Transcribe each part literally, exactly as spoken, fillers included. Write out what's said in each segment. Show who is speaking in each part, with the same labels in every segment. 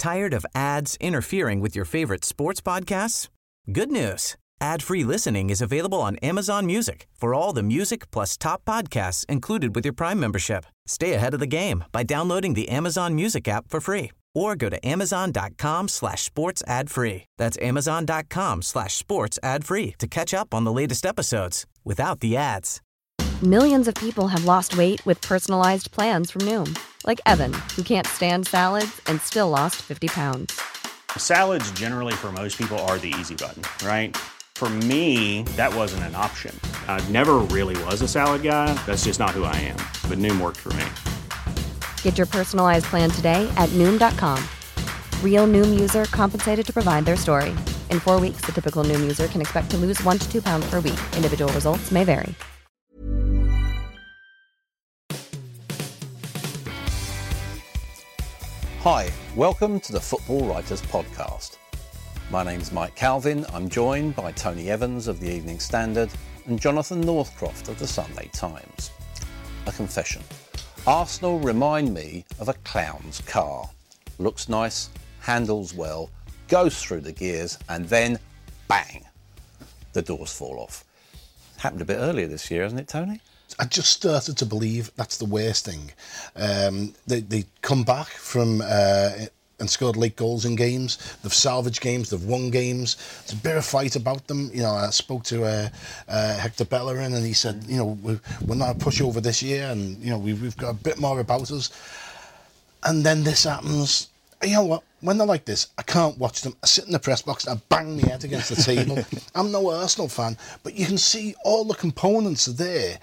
Speaker 1: Tired of ads interfering with your favorite sports podcasts? Good news. Ad-free listening is available on Amazon Music for all the music plus top podcasts included with your Prime membership. Stay ahead of the game by downloading the Amazon Music app for free or go to amazon.com slash sports ad free. That's amazon.com slash sports ad free to catch up on the latest episodes without the ads.
Speaker 2: Millions of people have lost weight with personalized plans from Noom. Like Evan, who can't stand salads and still lost fifty pounds.
Speaker 3: Salads generally for most people are the easy button, right? For me, that wasn't an option. I never really was a salad guy. That's just not who I am. But Noom worked for me.
Speaker 2: Get your personalized plan today at Noom dot com. Real Noom user compensated to provide their story. In four weeks, the typical Noom user can expect to lose one to two pounds per week. Individual results may vary.
Speaker 4: Hi, welcome to the Football Writers Podcast. My name's Mike Calvin. I'm joined by Tony Evans of the Evening Standard and Jonathan Northcroft of the Sunday Times. A confession. Arsenal remind me of a clown's car. Looks nice, handles well, goes through the gears, and then, bang, the doors fall off. Happened a bit earlier this year, hasn't it, Tony?
Speaker 5: I just started to believe that's the worst thing. Um, they, they come back from uh, and scored late goals in games. They've salvaged games. They've won games. There's a bit of fight about them. You know, I spoke to uh, uh, Hector Bellerin, and he said, you know, we're, we're not a pushover this year, and you know, we've, we've got a bit more about us. And then this happens. You know what? When they're like this, I can't watch them. I sit in the press box and I bang my head against the table. I'm no Arsenal fan, but you can see all the components are there,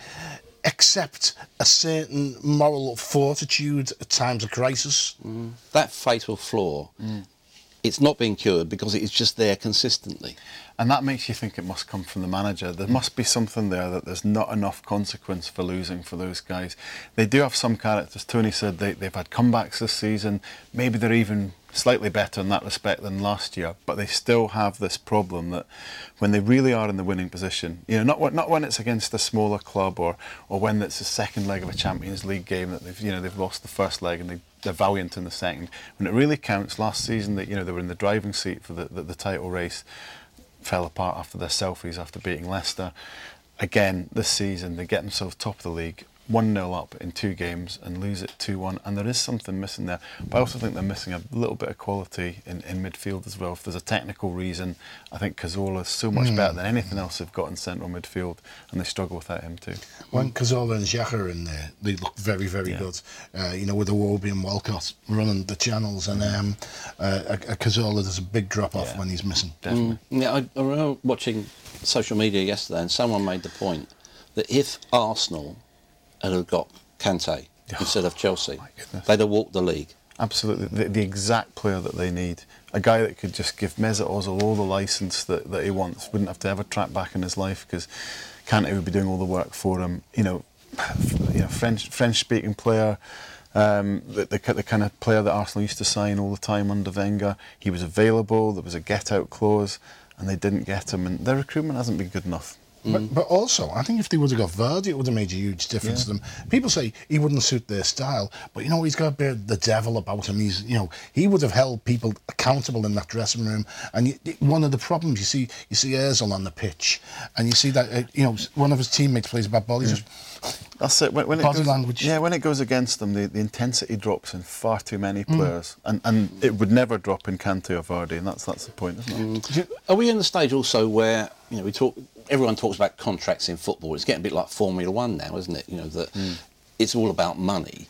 Speaker 5: except a certain moral fortitude at times of crisis.
Speaker 4: Mm. That fatal flaw, mm. it's not being cured because it is just there consistently.
Speaker 6: And that makes you think it must come from the manager. There must be something there that there's not enough consequence for losing for those guys. They do have some characters. Tony said they, they've had comebacks this season. Maybe they're even slightly better in that respect than last year, but they still have this problem that when they really are in the winning position, you know, not not when it's against a smaller club or or when it's the second leg of a Champions League game that they've you know they've lost the first leg and they, they're valiant in the second. When it really counts, last season that you know they were in the driving seat for the, the the title race, fell apart after their selfies after beating Leicester. Again, this season they get themselves top of the league, one nil up in two games and lose it two one, and there is something missing there. But I also think they're missing a little bit of quality in, in midfield as well. If there's a technical reason, I think Cazorla is so much mm. better than anything else they've got in central midfield, and they struggle without him too.
Speaker 5: When Cazorla and Xhaka are in there, they look very, very yeah. good. Uh, you know, with Iwobi and Walcott running the channels, and um, uh, Cazorla, there's a big drop-off yeah. when he's missing.
Speaker 6: Definitely.
Speaker 4: Mm. Yeah, I, I remember watching social media yesterday, and someone made the point that if Arsenal had have got Kante oh, instead of Chelsea, they'd have walked the league.
Speaker 6: Absolutely, the, the exact player that they need. A guy that could just give Mesut Ozil all the licence that, that he wants, wouldn't have to ever track back in his life because Kante would be doing all the work for him. You know, you know, French French-speaking player, um, the, the, the kind of player that Arsenal used to sign all the time under Wenger. He was available, there was a get-out clause, and they didn't get him, and their recruitment hasn't been good enough.
Speaker 5: But, but also, I think if they would have got Vardy, it would have made a huge difference yeah. to them. People say he wouldn't suit their style, but you know, he's got a bit of the devil about him. He's, you know, he would have held people accountable in that dressing room. And you, one of the problems you see, you see Ozil on the pitch, and you see that uh, you know one of his teammates plays a bad ball. He yeah. just
Speaker 6: That's it. When, when
Speaker 5: body
Speaker 6: it goes,
Speaker 5: language.
Speaker 6: Yeah, when it goes against them, the, the intensity drops in far too many players, mm. and and it would never drop in Kante or Vardy, and that's that's the point, isn't it?
Speaker 4: Mm. Are we in the stage also where you know we talk? Everyone talks about contracts in football. It's getting a bit like Formula One now, isn't it? You know that mm. it's all about money.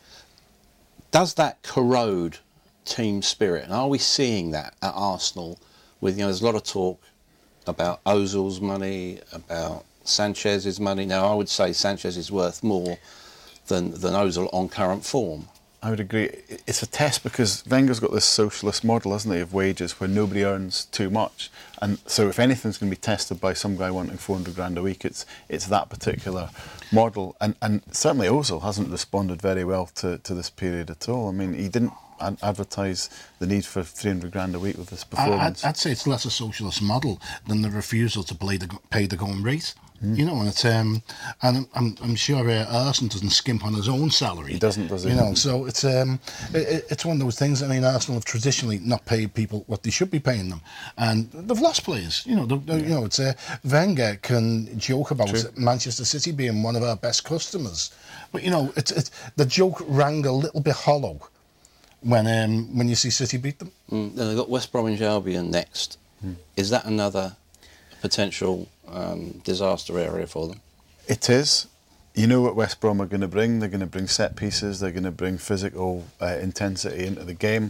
Speaker 4: Does that corrode team spirit? And are we seeing that at Arsenal? With you know, there's a lot of talk about Ozil's money, about Sanchez's money. Now, I would say Sanchez is worth more than than Ozil on current form.
Speaker 6: I would agree. It's a test because Wenger's got this socialist model, hasn't he, of wages where nobody earns too much. And so if anything's going to be tested by some guy wanting four hundred grand a week, it's it's that particular model. And and certainly Ozil hasn't responded very well to, to this period at all. I mean, he didn't ad- advertise the need for three hundred grand a week with this performance.
Speaker 5: I, I'd, I'd say it's less a socialist model than the refusal to play the, pay the going rate. Mm. You know, and it's um, and I'm I'm sure uh, Arsenal doesn't skimp on his own salary.
Speaker 6: He doesn't, does he?
Speaker 5: You know, so it's um, it, it's one of those things. I mean, Arsenal have traditionally not paid people what they should be paying them, and they've lost players. You know, yeah. you know, it's uh, Wenger can joke about True. Manchester City being one of our best customers, but you know, it's it's the joke rang a little bit hollow when um, when you see City beat them.
Speaker 4: Mm, then they've got West Bromwich Albion next. Mm. Is that another potential um, disaster area for them?
Speaker 6: It is. You know what West Brom are going to bring. They're going to bring set pieces. They're going to bring physical uh, intensity into the game,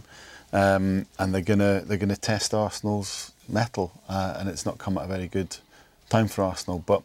Speaker 6: um, and they're going to they're going to test Arsenal's mettle. Uh, and it's not come at a very good time for Arsenal. But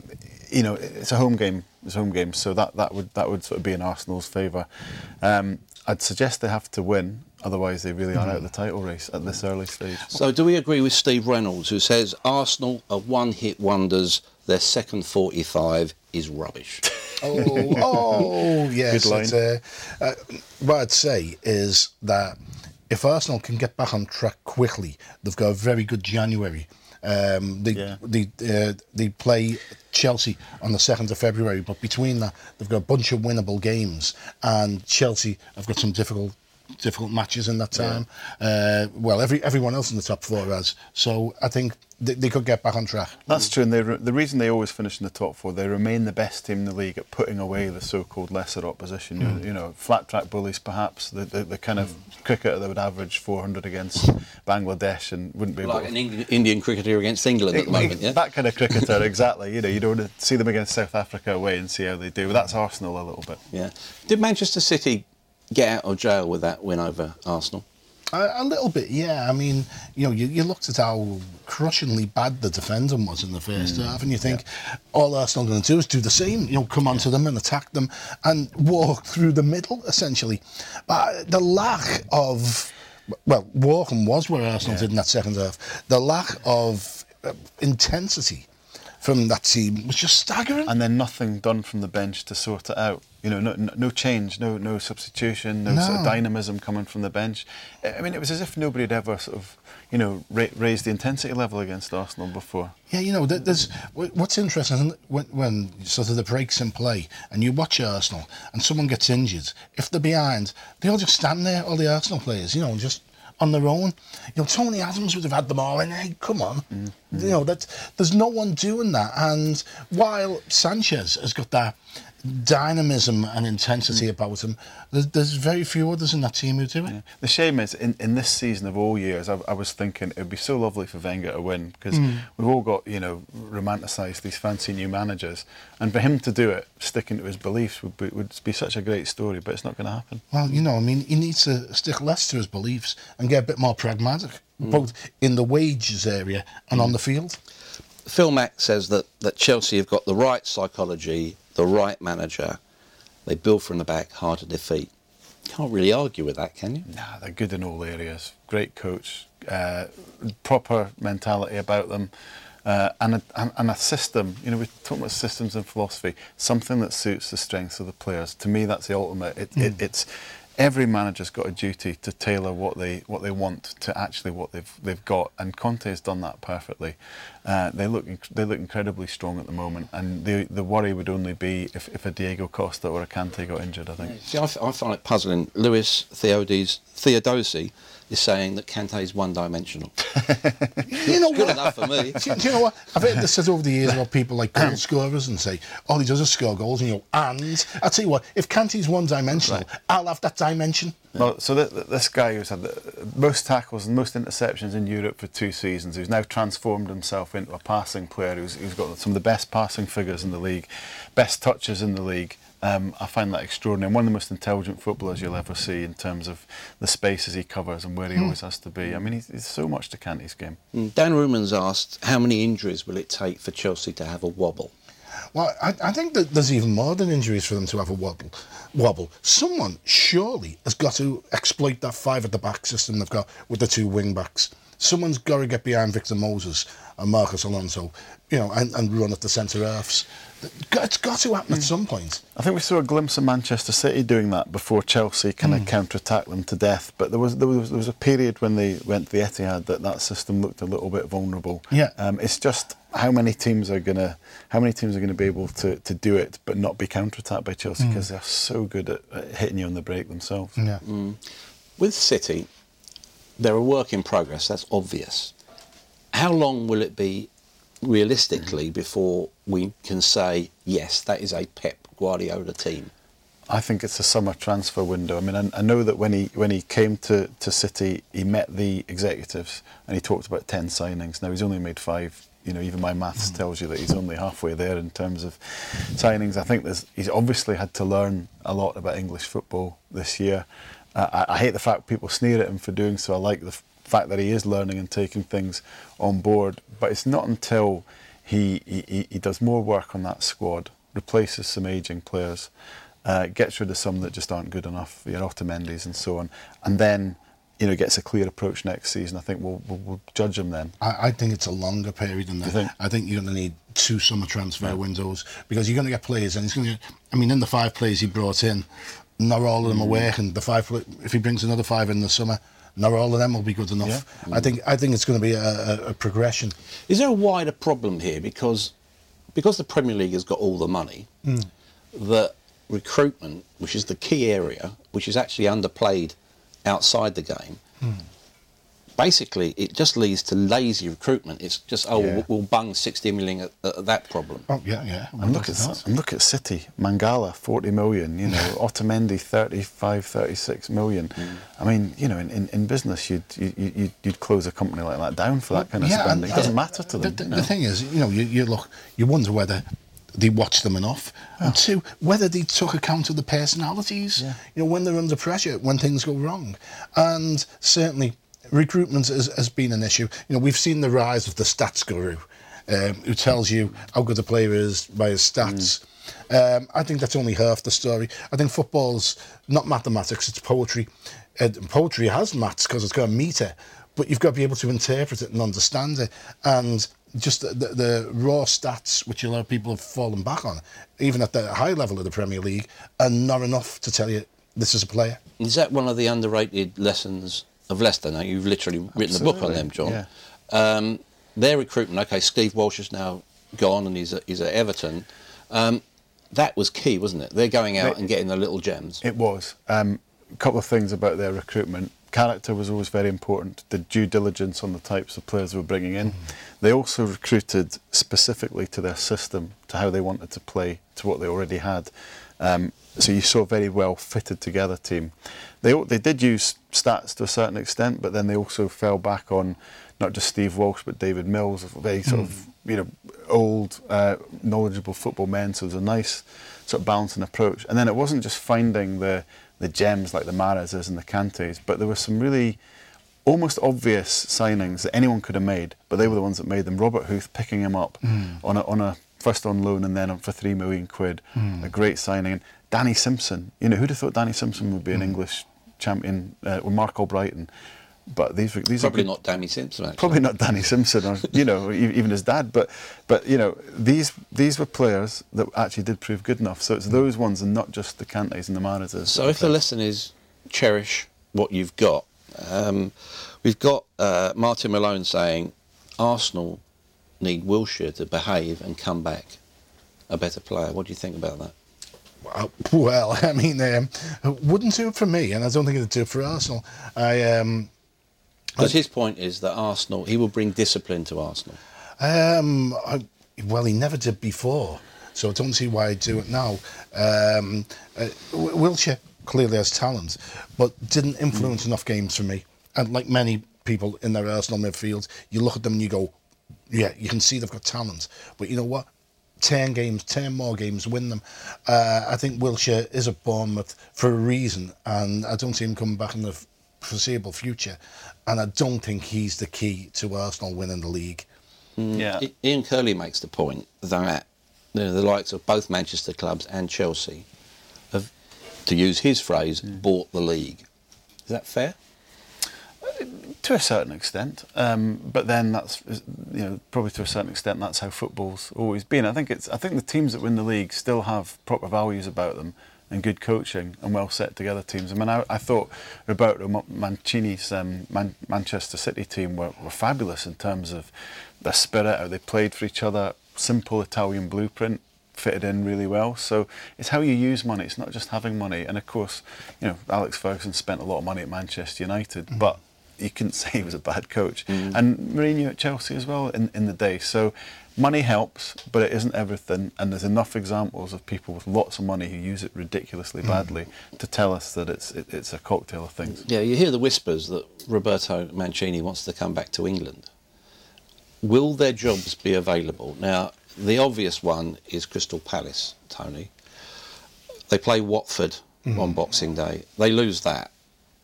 Speaker 6: you know, it's a home game. It's a home game, so that that would that would sort of be in Arsenal's favour. Um, I'd suggest they have to win. Otherwise, they really are out of the title race at this early stage.
Speaker 4: So do we agree with Steve Reynolds, who says Arsenal are one-hit wonders, their second forty-five is rubbish?
Speaker 5: oh, oh, yes.
Speaker 6: Good line.
Speaker 5: It's, uh, uh, what I'd say is that if Arsenal can get back on track quickly, they've got a very good January. Um, they yeah. they uh, they play Chelsea on the second of February, but between that, they've got a bunch of winnable games, and Chelsea have got some difficult. difficult matches in that time. Yeah. Uh, well, every everyone else in the top four has. So I think they, they could get back on track.
Speaker 6: That's true, and they re- the reason they always finish in the top four, they remain the best team in the league at putting away the so-called lesser opposition. Mm. You, you know, flat track bullies, perhaps the the, the kind of mm. cricketer that would average four hundred against Bangladesh and wouldn't be
Speaker 4: like
Speaker 6: able
Speaker 4: an Eng- Indian cricketer against England at the moment. Yeah,
Speaker 6: that kind of cricketer, exactly. You know, you don't want to see them against South Africa away and see how they do. But that's Arsenal a little bit.
Speaker 4: Yeah. Did Manchester City get out of jail with that win over Arsenal?
Speaker 5: A, a little bit, yeah. I mean, you know, you, you looked at how crushingly bad the defending was in the first mm. half, and you think yeah. all Arsenal are going to do is do the same. You know, come onto yeah. them and attack them and walk through the middle, essentially. But the lack of, well, walking was where Arsenal yeah. did in that second half. The lack of uh, intensity from that team was just staggering.
Speaker 6: And then nothing done from the bench to sort it out. You know, no, no, no change, no, no substitution, no, no. sort of dynamism coming from the bench. I mean, it was as if nobody had ever sort of, you know, ra- raised the intensity level against Arsenal before.
Speaker 5: Yeah, you know, there's what's interesting when, when sort of the breaks in play and you watch Arsenal and someone gets injured. If they're behind, they all just stand there, all the Arsenal players, you know, just on their own. You know, Tony Adams would have had them all and hey, come on. Mm-hmm. You know, that there's no one doing that. And while Sanchez has got that dynamism and intensity mm. about him, there's, there's very few others in that team who do it.
Speaker 6: Yeah. The shame is, in, in this season of all years, I, I was thinking it would be so lovely for Wenger to win, because mm. we've all got, you know, romanticised these fancy new managers, and for him to do it, sticking to his beliefs, would be, would be such a great story, but it's not going to happen.
Speaker 5: Well, you know, I mean, he needs to stick less to his beliefs and get a bit more pragmatic, mm. both in the wages area and mm. on the field.
Speaker 4: Phil Mack says that, that Chelsea have got the right psychology, the right manager. They build from the back, hard to defeat. Can't really argue with that, can you?
Speaker 6: Nah, they're good in all areas. Great coach, uh, proper mentality about them, uh, and, a, and, and a system. You know, we're talking about systems and philosophy. Something that suits the strengths of the players. To me, that's the ultimate. It, mm. it, it's every manager's got a duty to tailor what they what they want to actually what they've they've got, and Conte has done that perfectly. Uh, they look inc- they look incredibly strong at the moment, and the the worry would only be if, if a Diego Costa or a Kante got injured, I think.
Speaker 4: See, I, f- I find it puzzling. Luis Theodes, Theodosi is saying that Kante is one-dimensional.
Speaker 5: You know
Speaker 4: it's good
Speaker 5: what?
Speaker 4: enough for me.
Speaker 5: Do, do you know what? I've heard this said over the years about people like goal scorers and say, all he does is score goals, and you go, and I'll tell you what, if Kante's one-dimensional, right. I'll have that dimension.
Speaker 6: Well, so th- th- this guy who's had the most tackles and most interceptions in Europe for two seasons, who's now transformed himself into a passing player, who's, who's got some of the best passing figures in the league, best touches in the league. Um, I find that extraordinary. One of the most intelligent footballers you'll ever see in terms of the spaces he covers and where he mm. always has to be. I mean, he's, he's so much to Kante's game.
Speaker 4: Mm. Dan Ruman's asked, how many injuries will it take for Chelsea to have a wobble?
Speaker 5: Well, I, I think that there's even more than injuries for them to have a wobble. Wobble. Someone surely has got to exploit that five at the back system they've got with the two wing backs. Someone's got to get behind Victor Moses and Marcos Alonso, you know, and, and run at the centre halves. It's got to happen mm. at some point.
Speaker 6: I think we saw a glimpse of Manchester City doing that before Chelsea kind of mm. counter-attacked them to death. But there was, there was there was a period when they went to the Etihad that that system looked a little bit vulnerable.
Speaker 5: Yeah.
Speaker 6: Um, it's just how many teams are gonna how many teams are gonna be able to, to do it but not be counter-attacked by Chelsea because mm. they're so good at, at hitting you on the break themselves.
Speaker 5: Yeah.
Speaker 4: Mm. With City, they're a work in progress. That's obvious. How long will it be realistically mm. before we can say yes, that is a Pep Guardiola team?
Speaker 6: I think it's a summer transfer window. I mean, I, I know that when he when he came to, to City, he met the executives and he talked about ten signings. Now he's only made five. You know, even my maths mm. tells you that he's only halfway there in terms of signings. I think there's, he's obviously had to learn a lot about English football this year. Uh, I, I hate the fact people sneer at him for doing so. I like the f- fact that he is learning and taking things on board. But it's not until he he, he does more work on that squad, replaces some ageing players, Uh, gets rid of some that just aren't good enough, you know, Otamendi's and so on, and then, you know, gets a clear approach next season. I think we'll we'll, we'll judge him then.
Speaker 5: I, I think it's a longer period than that.
Speaker 6: You think?
Speaker 5: I think you're going to need two summer transfer yeah. windows because you're going to get players, and he's going to. I mean, in the five players he brought in, not all of them mm. are working. The five, if he brings another five in the summer, not all of them will be good enough. Yeah. Mm. I think I think it's going to be a, a, a progression.
Speaker 4: Is there a wider problem here because because the Premier League has got all the money mm. that recruitment, which is the key area, which is actually underplayed outside the game, mm. basically it just leads to lazy recruitment. It's just, oh, yeah. we'll, we'll bung sixty million at, at that problem.
Speaker 5: Oh, yeah, yeah.
Speaker 6: And look, at, and look at City, Mangala, forty million, you know, Otamendi, thirty-five, thirty-six million. Mm. I mean, you know, in, in, in business, you'd, you, you'd you'd close a company like that down for that kind of yeah, spending. It doesn't uh, matter to them.
Speaker 5: The,
Speaker 6: you
Speaker 5: the
Speaker 6: know?
Speaker 5: thing is, you know, you, you look, you wonder whether they watch them enough, oh. and two, whether they took account of the personalities, yeah. you know, when they're under pressure, when things go wrong. And certainly recruitment has, has been an issue. You know, we've seen the rise of the stats guru, um, who tells you how good a player is by his stats. Mm. Um, I think that's only half the story. I think football's not mathematics, it's poetry. Uh, poetry has maths because it's got a metre, but you've got to be able to interpret it and understand it. And just the, the, the raw stats, which a lot of people have fallen back on, even at the high level of the Premier League, are not enough to tell you this is a player.
Speaker 4: Is that one of the underrated lessons of Leicester? Now, you've literally written Absolutely. a book on them, John.
Speaker 6: Yeah.
Speaker 4: Um, their recruitment, OK, Steve Walsh is now gone and he's, a, he's at Everton. Um, that was key, wasn't it? They're going out it, and getting the little gems.
Speaker 6: It was. Um, a couple of things about their recruitment. Character was always very important, the due diligence on the types of players they were bringing in. Mm. They also recruited specifically to their system, to how they wanted to play, to what they already had. Um, so you saw a very well fitted together team. They they did use stats to a certain extent, but then they also fell back on not just Steve Walsh but David Mills, very sort mm. of you know old, uh, knowledgeable football men. So it was a nice sort of balancing approach. And then it wasn't just finding the the gems like the Mahrezes and the Kantés, but there were some really almost obvious signings that anyone could have made, but they were the ones that made them. Robert Huth picking him up mm. on a, on a first on loan and then on for three million quid, mm. a great signing. And Danny Simpson, you know, who'd have thought Danny Simpson would be an mm. English champion, uh, or Mark Albrighton? But these were these
Speaker 4: probably
Speaker 6: are
Speaker 4: not Danny Simpson. Actually.
Speaker 6: Probably not Danny Simpson, or you know, even his dad. But but you know, these these were players that actually did prove good enough. So it's those ones, and not just the Kantés and the Mahrezes.
Speaker 4: So if the lesson is cherish what you've got, um, we've got uh, Martin Malone saying Arsenal need Wilshere to behave and come back a better player. What do you think about that?
Speaker 5: Well, I mean, um, it wouldn't do it for me, and I don't think it'd do it for Arsenal. I. Um,
Speaker 4: Because his point is that Arsenal, he will bring discipline to Arsenal.
Speaker 5: Um, I, well, he never did before, so I don't see why he'd do it now. Um, uh, Wilshere clearly has talent, but didn't influence mm. enough games for me. And like many people in their Arsenal midfield, you look at them and you go, yeah, you can see they've got talent. But you know what? ten games, ten more games, win them. Uh, I think Wilshere is at Bournemouth for a reason, and I don't see him coming back in the foreseeable future. And I don't think he's the key to Arsenal winning the league.
Speaker 4: Mm. Yeah. Ian Curley makes the point that you know, the likes of both Manchester clubs and Chelsea have, to use his phrase, mm. bought the league. Is that fair?
Speaker 6: To a certain extent, um, but then that's you know probably to a certain extent that's how football's always been. I think it's I think the teams that win the league still have proper values about them. and good coaching and well set together teams. I mean, I, I thought Roberto Mancini's um, Man- Manchester City team were, were fabulous in terms of their spirit, how they played for each other, simple Italian blueprint, fitted in really well. So it's how you use money. It's not just having money. And of course, you know, Alex Ferguson spent a lot of money at Manchester United, mm. but you couldn't say he was a bad coach. Mm. And Mourinho at Chelsea as well in, in the day. So money helps, but it isn't everything. And there's enough examples of people with lots of money who use it ridiculously badly mm. to tell us that it's it, it's a cocktail of things.
Speaker 4: Yeah, you hear the whispers that Roberto Mancini wants to come back to England. Will their jobs be available? Now, the obvious one is Crystal Palace, Tony. They play Watford mm. on Boxing Day. They lose that.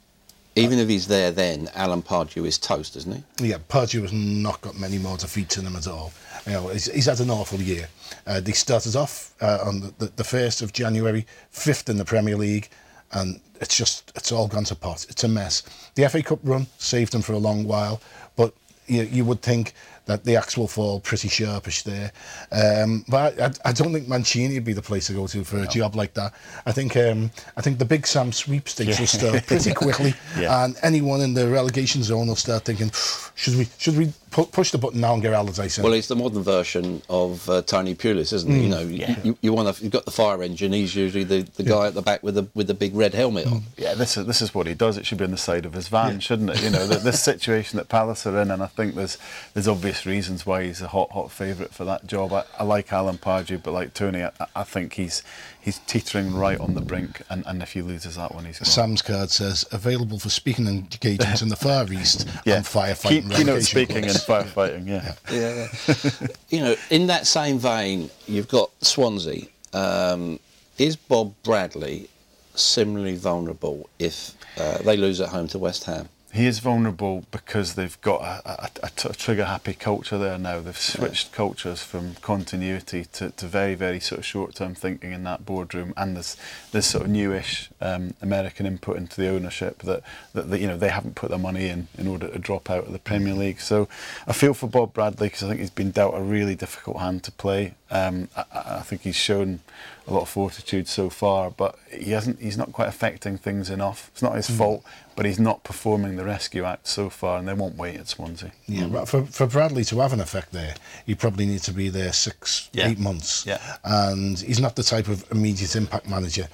Speaker 4: Even if he's there then, Alan Pardew is toast, isn't he?
Speaker 5: Yeah, Pardew has not got many more defeats in him at all. You know, he's, he's had an awful year. Uh, they started off uh, on the, the, the first of January, fifth in the Premier League, and it's just, it's all gone to pot. It's a mess. The F A Cup run saved them for a long while, but you, you would think that the axe will fall pretty sharpish there. Um, but I, I don't think Mancini would be the place to go to for a no. job like that. I think um, I think the Big Sam sweepstakes yeah. will start pretty quickly, yeah. and anyone in the relegation zone will start thinking, should we should we pu- push the button now and get Allardyce in?
Speaker 4: Well, it's the modern version of uh, Tony Pulis, isn't it? Mm. You know, yeah. you, you want to, you've got the fire engine. He's usually the, the guy yeah. at the back with the with the big red helmet mm. on.
Speaker 6: Yeah, this is this is what he does. It should be on the side of his van, yeah. shouldn't it? You know, the, this situation that Palace are in, and I think there's there's obvious reasons why he's a hot, hot favourite for that job. I, I like Alan Pardew, but like Tony, I, I think he's he's teetering right on the brink, and, and if he loses that one, he's gone.
Speaker 5: Sam's card says available for speaking engagements in the Far East
Speaker 6: yeah.
Speaker 5: and firefighting.
Speaker 6: Key, keynote speaking and firefighting, yeah.
Speaker 4: yeah. yeah. You know, in that same vein, you've got Swansea. Um, is Bob Bradley similarly vulnerable if uh, they lose at home to West Ham?
Speaker 6: He is vulnerable because they've got a, a, a, a trigger-happy culture there now. They've switched yeah. cultures from continuity to, to very, very sort of short-term thinking in that boardroom, and there's this sort of newish um, American input into the ownership that, that, that you know they haven't put their money in in order to drop out of the Premier League. So I feel for Bob Bradley because I think he's been dealt a really difficult hand to play. Um, I, I think he's shown a lot of fortitude so far, but he hasn't. He's not quite affecting things enough. It's not his mm. fault, but he's not performing the rescue act so far, and they won't wait at Swansea.
Speaker 5: Yeah, mm. but for for Bradley to have an effect there, he probably needs to be there six, yeah. eight months.
Speaker 6: Yeah.
Speaker 5: And he's not the type of immediate impact manager,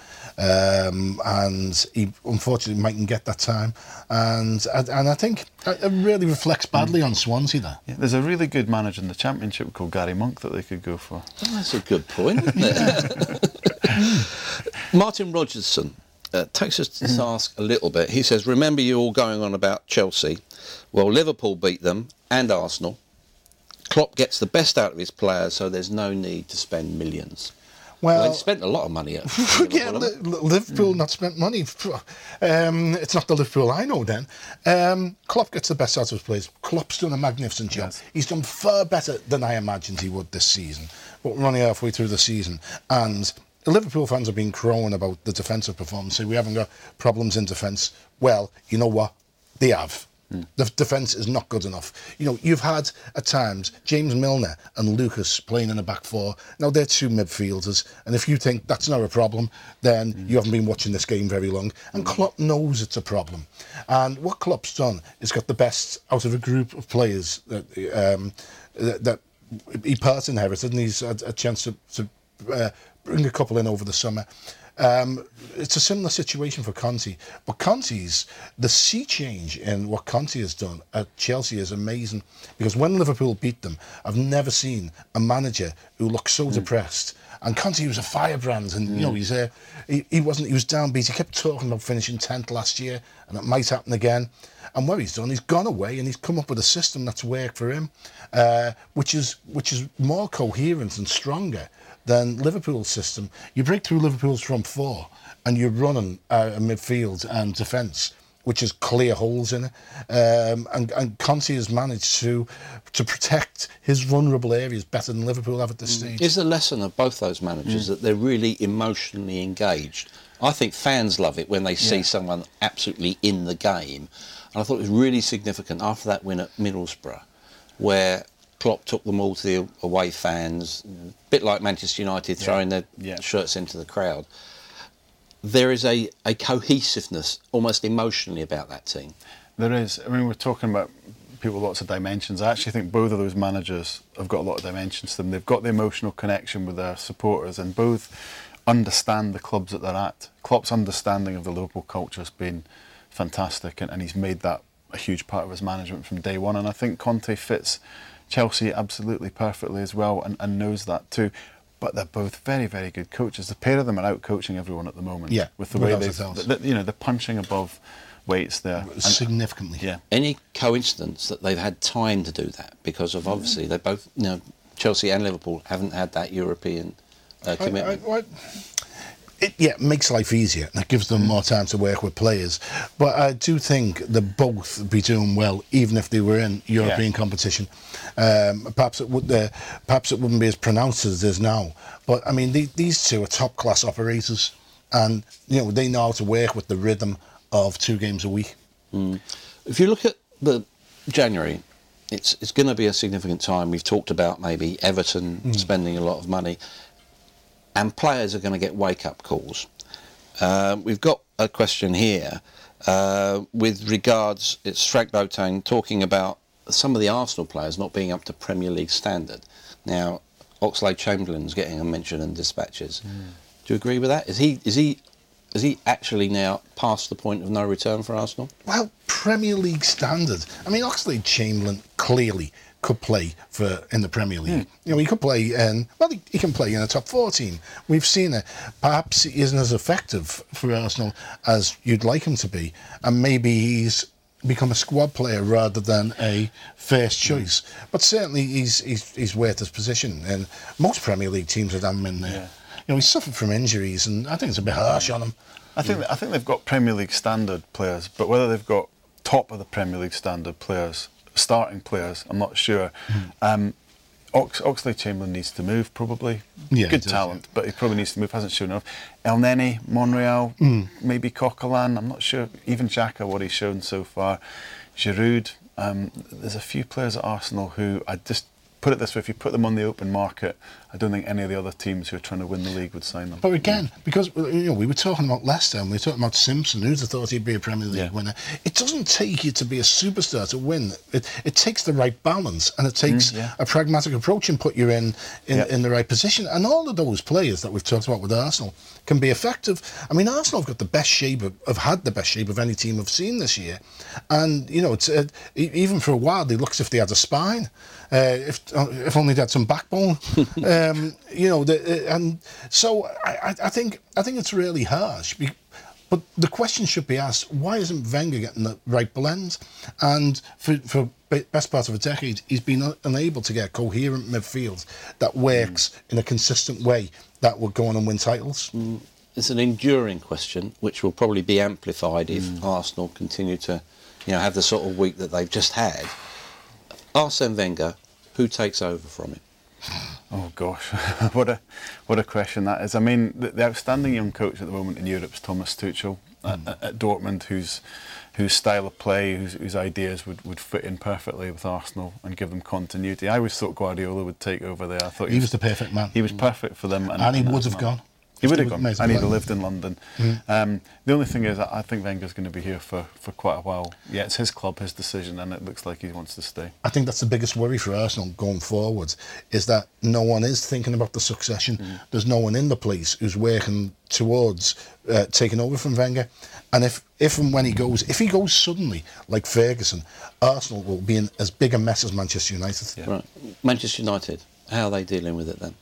Speaker 5: um, and he unfortunately mightn't get that time. And and I think it really reflects badly mm. on Swansea there.
Speaker 6: Yeah, there's a really good manager in the Championship called Gary Monk that they could go for.
Speaker 4: Oh, that's a good point, isn't it? Martin Rogerson uh, takes us to task a little bit. He says, remember you all going on about Chelsea? Well, Liverpool beat them and Arsenal. Klopp gets the best out of his players, so there's no need to spend millions. Well, well they spent a lot of money at
Speaker 5: yeah, Liverpool, Liverpool mm. not spent money. Um, it's not the Liverpool I know then. Um, Klopp gets the best out of his players. Klopp's done a magnificent job. Yes. He's done far better than I imagined he would this season. But we're only halfway through the season. And the Liverpool fans have been crowing about the defensive performance. So we haven't got problems in defence. Well, you know what? They have. Mm. The defence is not good enough. You know, you've had, at times, James Milner and Lucas playing in the back four. Now, they're two midfielders, and if you think that's not a problem, then mm. you haven't been watching this game very long. And mm. Klopp knows it's a problem. And what Klopp's done is got the best out of a group of players that, um, that, that he part inherited, and he's had a chance to, to uh, bring a couple in over the summer. Um, it's a similar situation for Conte, but Conte's, the sea change in what Conte has done at Chelsea is amazing, because when Liverpool beat them, I've never seen a manager who looked so mm. depressed. And Conte was a firebrand, and mm. you know he's uh, he, he wasn't he was downbeat. He kept talking about finishing tenth last year, and it might happen again. And what he's done, he's gone away and he's come up with a system that's worked for him, uh, which is which is more coherent and stronger than Liverpool's system. You break through Liverpool's front four and you're running uh, a midfield and defence, which has clear holes in it. Um, and, and Conte has managed to to protect his vulnerable areas better than Liverpool have at this stage.
Speaker 4: Is the lesson of both those managers mm. that they're really emotionally engaged? I think fans love it when they see yeah. someone absolutely in the game. And I thought it was really significant after that win at Middlesbrough, where Klopp took them all to the away fans, a bit like Manchester United throwing yeah. their yeah. shirts into the crowd. there is a, a cohesiveness, almost emotionally, about that team.
Speaker 6: There is. I mean, we're talking about people with lots of dimensions. I actually think both of those managers have got a lot of dimensions to them. They've got the emotional connection with their supporters, and both understand the clubs that they're at. Klopp's understanding of the Liverpool culture has been fantastic, and, and he's made that a huge part of his management from day one. And I think Conte fits Chelsea absolutely perfectly as well, and, and knows that too. But they're both very, very good coaches. The pair of them are out coaching everyone at the moment.
Speaker 5: Yeah,
Speaker 6: with the way they, the, you know, they're punching above weights there and,
Speaker 5: significantly.
Speaker 6: Yeah.
Speaker 4: Any coincidence that they've had time to do that? Because of obviously they both, you know, Chelsea and Liverpool haven't had that European uh, commitment.
Speaker 5: I, I, I, it yeah, makes life easier and it gives them more time to work with players. But I do think they'd both be doing well, even if they were in European yeah. competition. Um, perhaps it would, uh, perhaps it wouldn't be as pronounced as it is now. But I mean, the, these two are top class operators, and you know they know how to work with the rhythm of two games a week.
Speaker 4: Mm. If you look at the January, it's it's going to be a significant time. We've talked about maybe Everton mm. spending a lot of money, and players are going to get wake-up calls. Uh, we've got a question here uh, with regards, it's Frank Boateng talking about some of the Arsenal players not being up to Premier League standard. Now, Oxlade-Chamberlain's getting a mention in dispatches. Mm. Do you agree with that? Is he is he is he actually now past the point of no return for Arsenal?
Speaker 5: Well, Premier League standard. I mean, Oxlade-Chamberlain clearly could play for in the Premier League. Mm. You know, he could play in, well, he, he can play in a top four team. We've seen it. Perhaps he isn't as effective for Arsenal as you'd like him to be, and maybe he's become a squad player rather than a first choice. Mm. But certainly he's, he's he's worth his position, and most Premier League teams would have him in there. Yeah. You know, he's suffered from injuries, and I think it's a bit harsh on him.
Speaker 6: I think I think they've got Premier League standard players, but whether they've got top of the Premier League standard players, starting players, I'm not sure. Mm. Um, Ox, Oxlade-Chamberlain needs to move, probably.
Speaker 5: Yeah,
Speaker 6: Good
Speaker 5: does,
Speaker 6: talent,
Speaker 5: yeah.
Speaker 6: but he probably needs to move. Hasn't shown enough. El Neni, Monreal, mm. maybe Coquelin. I'm not sure. Even Xhaka, what he's shown so far. Giroud. Um, there's a few players at Arsenal who I just put it this way: if you put them on the open market, I don't think any of the other teams who are trying to win the league would sign them.
Speaker 5: But again, yeah. because you know we were talking about Leicester and we were talking about Simpson, who'd have thought he'd be a Premier League yeah. winner. It doesn't take you to be a superstar to win. It it takes the right balance, and it takes mm, yeah. a pragmatic approach and put you in in, yep. in the right position. And all of those players that we've talked about with Arsenal can be effective. I mean, Arsenal have got the best shape of, have had the best shape of any team I've seen this year, and you know, it's uh, even for a while they looked as if they had a spine. Uh, if if only they had some backbone, um, you know. The, uh, and so I, I think I think it's really harsh. But the question should be asked: why isn't Wenger getting the right blend? And for for best part of a decade, he's been unable to get a coherent midfield that works mm. in a consistent way that will go on and win titles.
Speaker 4: Mm. It's an enduring question, which will probably be amplified if mm. Arsenal continue to, you know, have the sort of week that they've just had. Arsene Wenger, who takes over from him?
Speaker 6: Oh gosh, what a what a question that is. I mean, the, the outstanding young coach at the moment in Europe is Thomas Tuchel mm. at, at Dortmund, whose whose style of play, whose, whose ideas would, would fit in perfectly with Arsenal and give them continuity. I always thought Guardiola would take over there. I thought
Speaker 5: he, he was, was the perfect man.
Speaker 6: He was perfect for them,
Speaker 5: and, and he and would have gone.
Speaker 6: He would have gone, and he'd have lived in London. Mm. Um, the only thing is, I think Wenger's going to be here for, for quite a while. Yeah, it's his club, his decision, and it looks like he wants to stay.
Speaker 5: I think that's the biggest worry for Arsenal going forward, is that no one is thinking about the succession. Mm. There's no one in the place who's working towards uh, taking over from Wenger. And if, if and when he goes, if he goes suddenly, like Ferguson, Arsenal will be in as big a mess as Manchester United.
Speaker 4: Yeah. Right. Manchester United, how are they dealing with it then?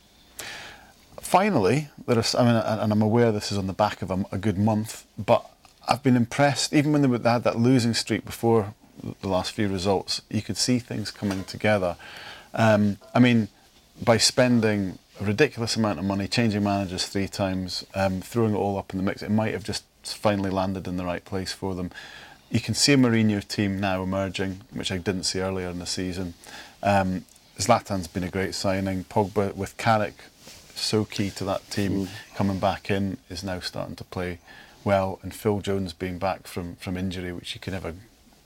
Speaker 6: Finally, there are, I mean, and I'm aware this is on the back of a, a good month, but I've been impressed. Even when they had that losing streak before the last few results, you could see things coming together. Um, I mean, by spending a ridiculous amount of money, changing managers three times, um, throwing it all up in the mix, it might have just finally landed in the right place for them. You can see a Mourinho team now emerging, which I didn't see earlier in the season. Um, Zlatan's been a great signing. Pogba with Carrick, so key to that team, mm. coming back in, is now starting to play well, and Phil Jones being back from, from injury, which you could never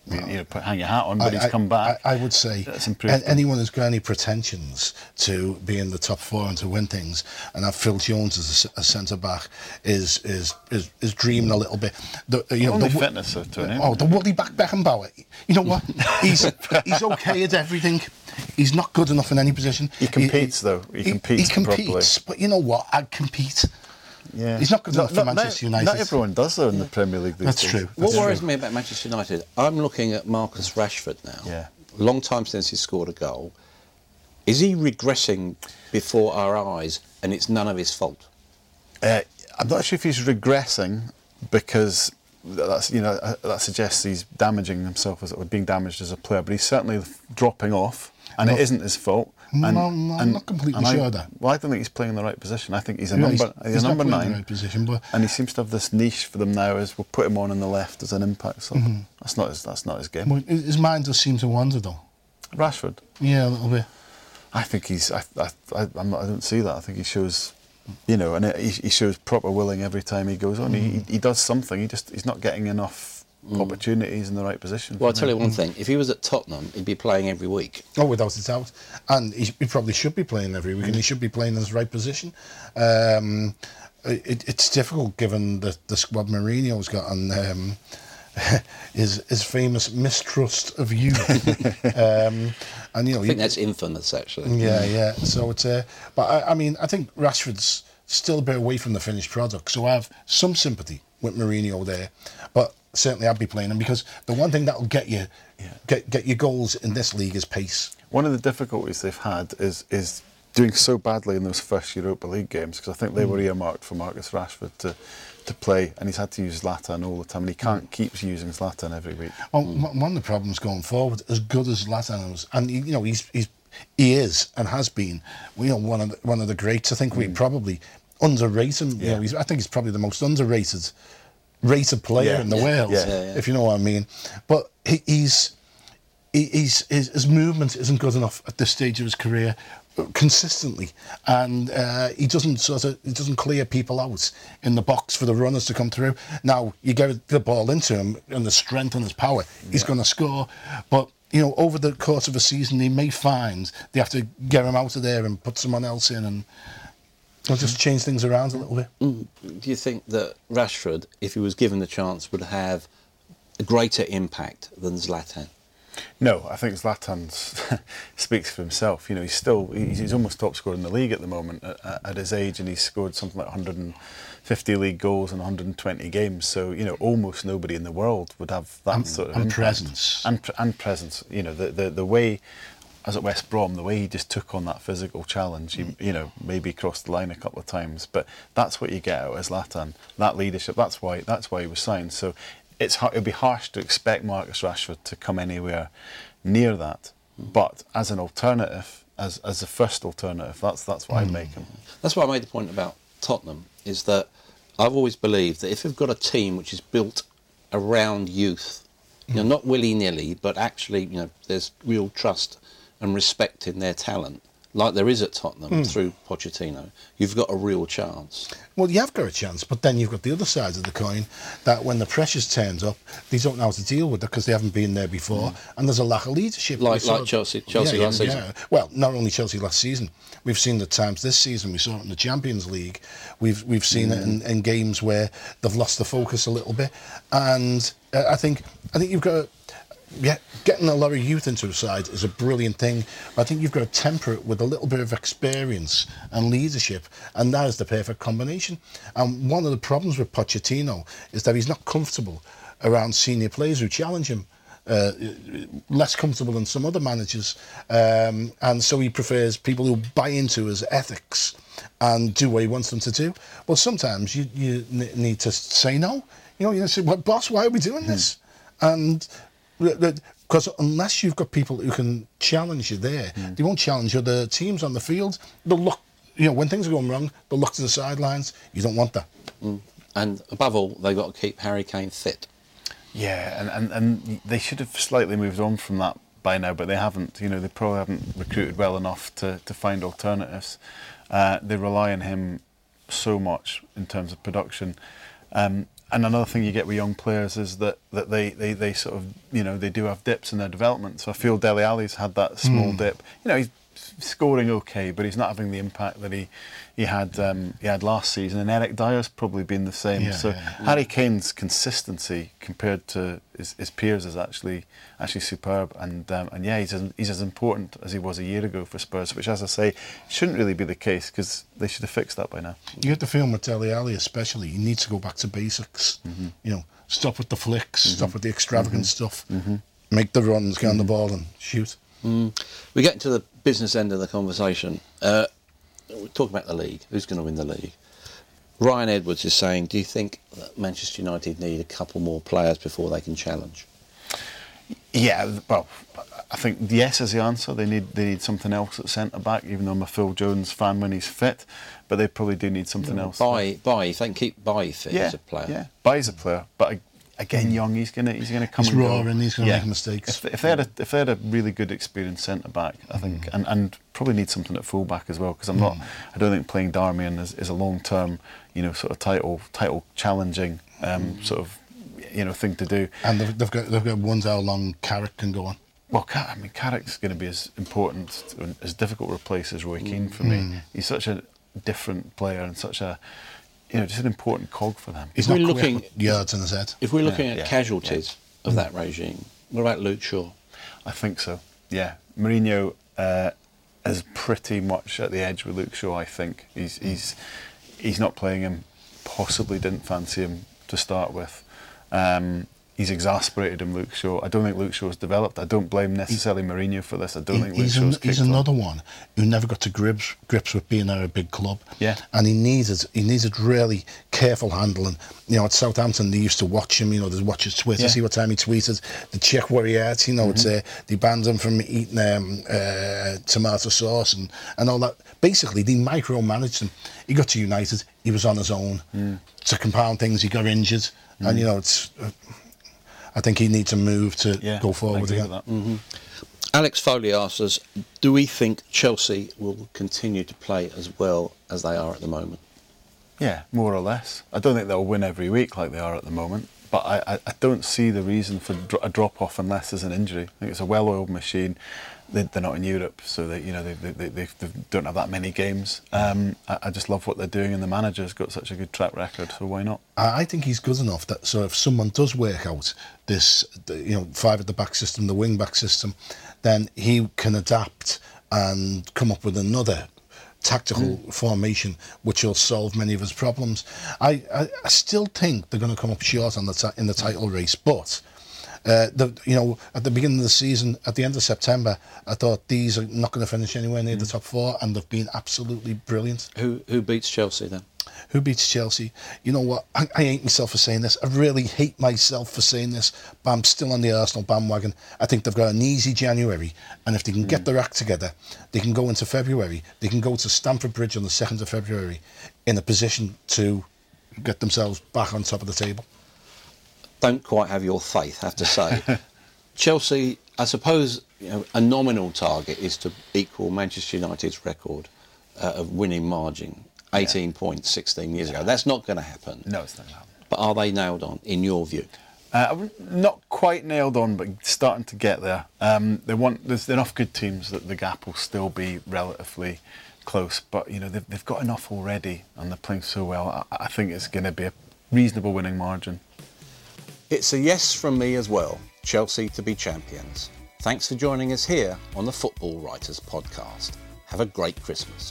Speaker 6: you, you know, put, hang your hat on, but
Speaker 5: I,
Speaker 6: he's come back.
Speaker 5: I, I would say
Speaker 6: that's improved.
Speaker 5: Anyone who's got any pretensions to be in the top four and to win things, and have Phil Jones as a, a centre back, is is is is dreaming a little bit. The, you know,
Speaker 6: Only
Speaker 5: the,
Speaker 6: fitness though, Tony.
Speaker 5: Oh, the Woody back Beckenbauer. You know what? He's he's okay at everything. He's not good enough in any position.
Speaker 6: He competes
Speaker 5: he,
Speaker 6: though. He,
Speaker 5: he
Speaker 6: competes.
Speaker 5: He competes,
Speaker 6: properly.
Speaker 5: But you know what? I'd compete.
Speaker 6: Yeah.
Speaker 5: He's not good enough
Speaker 6: no,
Speaker 5: for Manchester
Speaker 6: not,
Speaker 5: United.
Speaker 6: Not everyone does though in the Premier League these
Speaker 5: That's
Speaker 6: days.
Speaker 5: true.
Speaker 4: What
Speaker 5: That's
Speaker 4: worries
Speaker 5: true.
Speaker 4: me about Manchester United, I'm looking at Marcus Rashford now.
Speaker 6: Yeah.
Speaker 4: Long time since he scored a goal. Is he regressing before our eyes, and it's none of his fault?
Speaker 6: Uh, I'm not sure if he's regressing, because that's, you know, that suggests he's damaging himself as or being damaged as a player. But he's certainly dropping off, and
Speaker 5: No.
Speaker 6: it isn't his fault. And,
Speaker 5: No, no, I'm
Speaker 6: and,
Speaker 5: not completely
Speaker 6: and I,
Speaker 5: sure of that.
Speaker 6: Well, I don't think he's playing in the right position. I think he's a
Speaker 5: Yeah,
Speaker 6: number.
Speaker 5: he's-
Speaker 6: He's,
Speaker 5: he's
Speaker 6: a
Speaker 5: not
Speaker 6: number
Speaker 5: playing in
Speaker 6: nine,
Speaker 5: the right position, but-
Speaker 6: and he seems to have this niche for them now. As we'll put him on in the left as an impact sub.
Speaker 5: Mm-hmm.
Speaker 6: That's not his. That's not his game.
Speaker 5: Well, his mind does seem to wander, though.
Speaker 6: Rashford.
Speaker 5: Yeah, a little bit.
Speaker 6: I think he's. I. I. I, I'm not, I don't see that. I think he shows, you know, and it, he, he shows proper willing every time he goes on.
Speaker 5: Mm.
Speaker 6: He, he does something. He just. He's not getting enough
Speaker 5: Mm.
Speaker 6: opportunities in the right position.
Speaker 4: Well, I'll tell you one thing. If he was at Tottenham, he'd be playing every week.
Speaker 5: Oh, without a doubt. And he, he probably should be playing every week, and he should be playing in his right position. Um, it, it's difficult given the, the squad Mourinho's got and um, his, his famous mistrust of you. um, and, you know,
Speaker 4: I think that's infamous, actually.
Speaker 5: Yeah, yeah. So it's, uh, but I, I mean, I think Rashford's still a bit away from the finished product. So I have some sympathy with Mourinho there, but certainly I'd be playing him, because the one thing that'll get you,
Speaker 6: Yeah.
Speaker 5: get get your goals in this league is pace.
Speaker 6: One of the difficulties they've had is is doing so badly in those first Europa League games, because I think they were earmarked for Marcus Rashford to to play, and he's had to use Zlatan all the time, and he can't keep using Zlatan every week.
Speaker 5: Well, one of the problems going forward, as good as Zlatan is, and you know he's he's he is and has been, you know, one of the, one of the greats. I think we probably underrate him. You
Speaker 6: Yeah.
Speaker 5: know, he's, I think he's probably the most underrated rated player
Speaker 6: Yeah,
Speaker 5: in the
Speaker 6: yeah,
Speaker 5: world,
Speaker 6: yeah,
Speaker 4: yeah, yeah.
Speaker 5: if you know what I mean. But he, he's he, he's his, his movement isn't good enough at this stage of his career consistently, and uh, he doesn't sort of he doesn't clear people out in the box for the runners to come through. Now you get the ball into him, and the strength and his power, he's going to score. But you know, over the course of a season, they may find they have to get him out of there and put someone else in, and they'll just change things around a little bit.
Speaker 4: Mm. Do you think that Rashford, if he was given the chance, would have a greater impact than Zlatan?
Speaker 6: No, I think Zlatan speaks for himself. You know, he's still he's, he's almost top scorer in the league at the moment at, at his age, and he's scored something like one hundred fifty league goals in one hundred twenty games. So you know, almost nobody in the world would have that
Speaker 5: And-
Speaker 6: sort of
Speaker 5: and
Speaker 6: impact.
Speaker 5: presence.
Speaker 6: and pre- and presence. You know, the the the way. As at West Brom, the way he just took on that physical challenge, he, you know, maybe crossed the line a couple of times, but that's what you get out of Zlatan. That leadership. That's why. That's why he was signed. So it's it'd be harsh to expect Marcus Rashford to come anywhere near that. But as an alternative, as as a first alternative, that's that's what I'd make him.
Speaker 4: That's why I made the point about Tottenham, is that I've always believed that if you've got a team which is built around youth, you know, not willy-nilly, but actually, you know, there's real trust and respect in their talent, like there is at Tottenham through Pochettino, you've got a real chance.
Speaker 5: Well, you have got a chance, but then you've got the other side of the coin, that when the pressures turns up, they don't know how to deal with it because they haven't been there before, and there's a lack of leadership.
Speaker 4: Like-
Speaker 5: We saw-
Speaker 4: like Chelsea- Chelsea last season.
Speaker 5: Well, not only Chelsea last season. We've seen the times this season. We saw it in the Champions League. We've we've seen it in, in games where they've lost the focus a little bit, and uh, I think I think you've got. Yeah, getting a lot of youth into a side is a brilliant thing. I think you've got to temper it with a little bit of experience and leadership, and that is the perfect combination. And one of the problems with Pochettino is that he's not comfortable around senior players who challenge him. Uh, less comfortable than some other managers, um, and so he prefers people who buy into his ethics and do what he wants them to do. Well, sometimes you, you n- need to say no. You know, you say, "Well, boss, why are we doing this?" And because unless you've got people who can challenge you there, they won't challenge other teams on the field. They'll look, you know, when things are going wrong, they'll look to the sidelines. You don't want that.
Speaker 4: Mm. And above all, they've got to keep Harry Kane fit.
Speaker 6: Yeah, and, and, and they should have slightly moved on from that by now, but they haven't. You know, they probably haven't recruited well enough to, to find alternatives. Uh, they rely on him so much in terms of production. Um, and another thing you get with young players is that, that they, they, they sort of, you know, they do have dips in their development. So I feel Dele Alli's had that small mm. dip. You know, he's scoring okay, but he's not having the impact that he he had um, he had last season. And Eric Dyer's probably been the same.
Speaker 5: Yeah,
Speaker 6: so
Speaker 5: yeah.
Speaker 6: Harry Kane's consistency compared to his, his peers is actually actually superb. And um, and yeah, he's as, he's as important as he was a year ago for Spurs, which, as I say, shouldn't really be the case because they should have fixed that by now.
Speaker 5: You get the feeling with Dele Alli especially, he needs to go back to basics. Mm-hmm. You know, stop with the flicks, mm-hmm. stop with the extravagant mm-hmm. stuff, mm-hmm. make the runs, get on the ball and shoot.
Speaker 4: Mm. We get into the business end of the conversation. Uh, we're talking about the league. Who's going to win the league? Ryan Edwards is saying, do you think that Manchester United need a couple more players before they can challenge?
Speaker 6: Yeah, well, I think yes is the answer. They need they need something else at centre back. Even though I'm a Phil Jones fan when he's fit, but they probably do need something
Speaker 4: yeah,
Speaker 6: else.
Speaker 4: Bailly, Bailly, if they can keep Bailly fit
Speaker 6: yeah,
Speaker 4: as a player.
Speaker 6: Yeah, Bailly's a player, but again, young. He's gonna he's gonna come.
Speaker 5: He's
Speaker 6: and
Speaker 5: raw
Speaker 6: go.
Speaker 5: and he's gonna
Speaker 6: yeah.
Speaker 5: make mistakes.
Speaker 6: If, if they had a if they had a really good experienced centre back, I think, mm. and, and probably need something at full back as well. Because I'm mm. not. I don't think playing Darmian is, is a long term, you know, sort of title title challenging um, mm. sort of, you know, thing to do.
Speaker 5: And they've, they've got they've got ones how long Carrick can go on.
Speaker 6: Well, I mean, Carrick's going to be as important, as difficult to replace as Roy Keane for me. Mm. He's such a different player and such a, you know, just an important cog for them.
Speaker 5: He's
Speaker 4: if
Speaker 5: not
Speaker 4: we're looking
Speaker 5: yards in his head.
Speaker 4: If we're looking
Speaker 6: yeah,
Speaker 4: at
Speaker 6: yeah,
Speaker 4: casualties yeah. of mm. that regime, what about Luke Shaw?
Speaker 6: I think so. Yeah, Mourinho uh, is pretty much at the edge with Luke Shaw. I think he's he's he's not playing him. Possibly didn't fancy him to start with. Um, He's exasperated him, Luke Shaw. I don't think Luke Shaw's developed. I don't blame necessarily he, Mourinho for this. I don't he, think Luke Shaw's
Speaker 5: an, He's another on. one who never got to grips grips with being at a big club.
Speaker 6: Yeah.
Speaker 5: And he needed he needed really careful handling. You know, at Southampton they used to watch him. You know, they watch his Twitter, yeah. see what time he tweeted, they check where he ate. You know, mm-hmm. it's uh, they banned him from eating um, uh, tomato sauce and and all that. Basically, they micromanaged him. He got to United. He was on his own. Mm. To compound things, he got injured, mm. and you know it's. Uh, I think he needs a move to
Speaker 6: yeah,
Speaker 5: go forward again.
Speaker 4: Mm-hmm. Alex Foley asks us, do we think Chelsea will continue to play as well as they are at the moment?
Speaker 6: Yeah, more or less. I don't think they'll win every week like they are at the moment, but I, I, I don't see the reason for a drop-off unless there's an injury. I think it's a well-oiled machine. They, they're not in Europe, so they, you know, they, they, they, they don't have that many games. Um, I, I just love what they're doing, and the manager's got such a good track record, so why not?
Speaker 5: I think he's good enough that so if someone does work out this, you know, five at the back system, the wing back system, then he can adapt and come up with another tactical mm. formation which will solve many of his problems. I, I, I still think they're going to come up short on the t- in the title race, but. Uh, the, you know, at the beginning of the season, at the end of September, I thought these are not going to finish anywhere near mm. the top four, and they've been absolutely brilliant.
Speaker 4: Who who beats Chelsea then?
Speaker 5: Who beats Chelsea? You know what? I, I hate myself for saying this. I really hate myself for saying this, but I'm still on the Arsenal bandwagon. I think they've got an easy January, and if they can mm. get their act together, they can go into February. They can go to Stamford Bridge on the second of February in a position to get themselves back on top of the table.
Speaker 4: Don't quite have your faith, have to say. Chelsea, I suppose, you know, a nominal target is to equal Manchester United's record uh, of winning margin, eighteen yeah. points sixteen years yeah. ago. That's not going to happen.
Speaker 6: No, it's not going to happen.
Speaker 4: But are they nailed on, in your view?
Speaker 6: Uh, not quite nailed on, but starting to get there. Um, they want there's enough good teams that the gap will still be relatively close. But you know they've, they've got enough already, and they're playing so well. I, I think it's going to be a reasonable winning margin.
Speaker 4: It's a yes from me as well, Chelsea to be champions. Thanks for joining us here on the Football Writers Podcast. Have a great Christmas.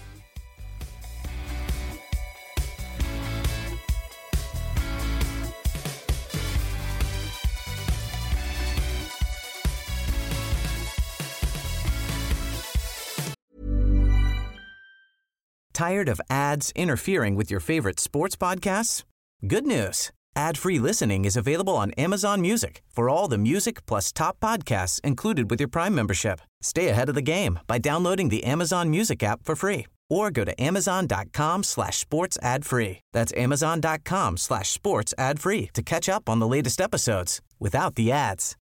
Speaker 1: Tired of ads interfering with your favorite sports podcasts? Good news. Ad-free listening is available on Amazon Music for all the music plus top podcasts included with your Prime membership. Stay ahead of the game by downloading the Amazon Music app for free or go to amazon.com slash sports ad free. That's amazon.com slash sports ad free to catch up on the latest episodes without the ads.